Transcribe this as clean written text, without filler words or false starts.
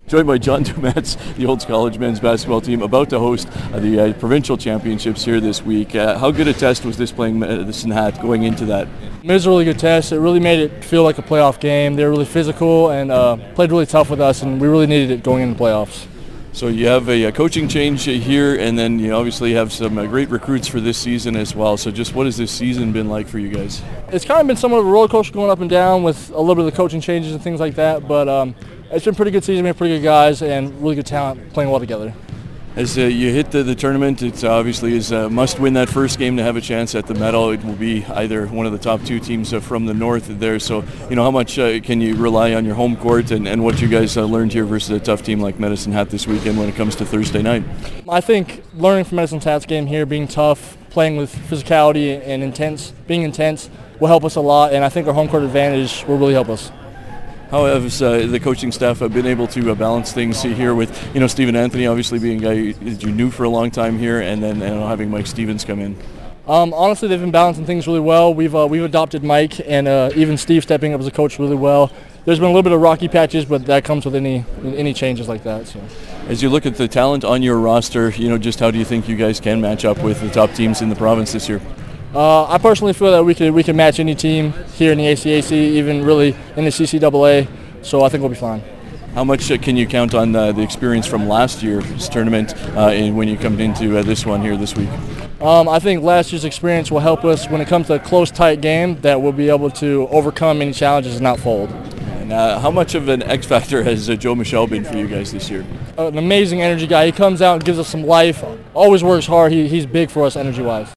Joined by John Dumetz, the Olds College men's basketball team, about to host the provincial championships here this week. How good a test was this playing Medicine Hat going into that? It was a really good test. It really made it feel like a playoff game. They were really physical and played really tough with us, and we really needed it going into the playoffs. So you have a coaching change here, and then you obviously have some great recruits for this season as well. So just what has this season been like for you guys? It's kind of been somewhat of a roller coaster going up and down with a little bit of the coaching changes and things like that, but it's been a pretty good season. We have pretty good guys and really good talent playing well together. As you hit the tournament, it obviously is a must-win that first game to have a chance at the medal. It will be either one of the top two teams from the north there. So, how much can you rely on your home court and what you guys learned here versus a tough team like Medicine Hat this weekend when it comes to Thursday night? I think learning from Medicine Hat's game here, being tough, playing with physicality and being intense will help us a lot, and I think our home court advantage will really help us. How has the coaching staff been able to balance things here with, Stephen Anthony obviously being a guy that you knew for a long time here, and then having Mike Stevens come in? Honestly, they've been balancing things really well. We've adopted Mike and even Steve stepping up as a coach really well. There's been a little bit of rocky patches, but that comes with any changes like that. So, as you look at the talent on your roster, just how do you think you guys can match up with the top teams in the province this year? I personally feel that we can match any team here in the ACAC, even really in the CCAA, so I think we'll be fine. How much can you count on the experience from last year's tournament when you come into this one here this week? I think last year's experience will help us when it comes to a close, tight game, that we'll be able to overcome any challenges and not fold. And how much of an X factor has Joe Michelle been for you guys this year? An amazing energy guy. He comes out and gives us some life, always works hard. He's big for us energy-wise.